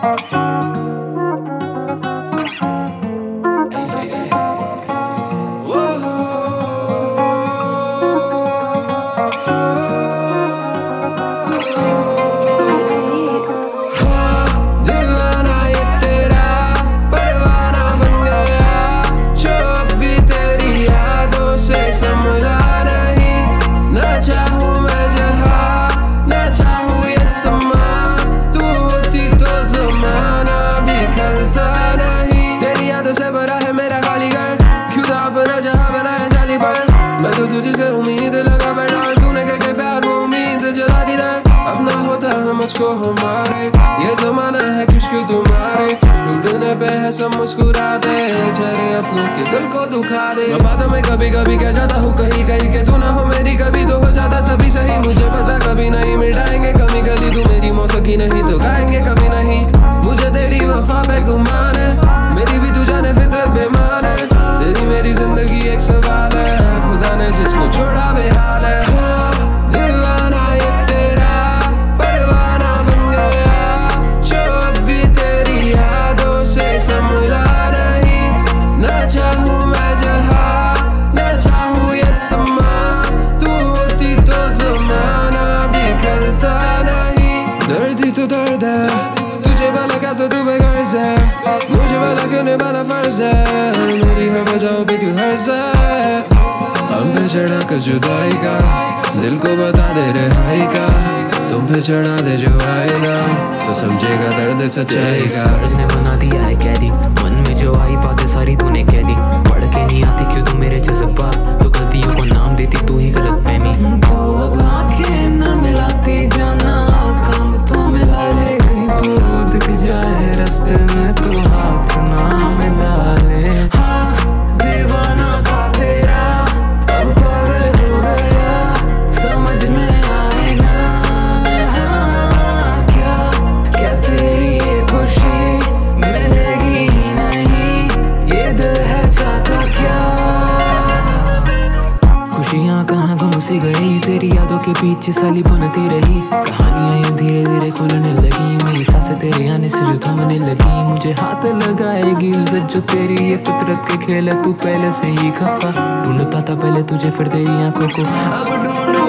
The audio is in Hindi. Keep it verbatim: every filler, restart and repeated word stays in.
मैं तो तुझसे उम्मीद लगा बैठा, तूने कह के प्यार वो उम्मीद जला दी दर। अब ना होता है मुझको हमारे, ये जमाना है खुशकी तुम्हारे। ढूंढने पे है सब मुस्कुराते, चेहरे अपनों के दिल को दुखा दे। मैं बातों में कभी कभी कह जाता हूँ कहीं कहीं के तू ना हो मेरी, कभी तो हो जाता सभी सही। मुझे पता कभी नहीं मिटाएंगे कमी गली, तू मेरी मौसीकी नहीं तो गाएंगे कभी नहीं। मुझे तेरी वफा पे गुमान है, मेरी भी तू जाने फितरत बेमान है। तेरी मेरी जिंदगी एक सवाल है, खुदा ने जिसको छोड़ा बेहाल है। दीवाना ये तेरा परवाना बन गया, जो अब भी तेरी यादों से संभला नहीं। ना चाहूँ मैं जहाँ, ना चाहूँ ये समा, तू होती तो जमाना बिखरता नहीं। दर्द ही तो दर्द है, तुझे भला क्या तो तू बेगर्ज है, मुझे भला क्यों निभाना फर्ज है। मेरी हर वजह पे क्यों हर्ज है, हम पे चढ़ा कर जुदाई का, दिल को बता दे रिहाई का। तुम पे चढ़ा दे जो आए ना, तो समझेगा दर्द सच्चाई का। कर्ज ने बना दिया है कैदी, मन में जो आई बातें सारी तूने कह दी। पढ़ के नहीं आती क्यों तू मेरे जज्बात, तो गलतियों को नाम देती तू ही गलत फहमी। तो अब आंखें न मिलाती जाना, काम तो मिला ले कहीं तो दिख जाए रास्ते में, तो हाथ ना मिला ले। हाँ दीवाना था तेरा, अब पागल हो गया, समझ में आए ना। हाँ, क्या क्या तेरी ये खुशी मिलेगी नहीं, ये दिल है चाहता क्या। खुशियाँ कहाँ गुम सी गई, तेरी यादों के पीछे साली बनती रही। कहानियाँ यूं धीरे धीरे खुलने लगी, मेरी सांसें तेरे आने से जो थमने लगी। मुझे हाथ लगाएगी इज्जत जो तेरी, ये फितरत के खेल है, तू पहले से ही खफा। ढूंढता था पहले तुझे फिर तेरी आंखों को, अब ढूंढूं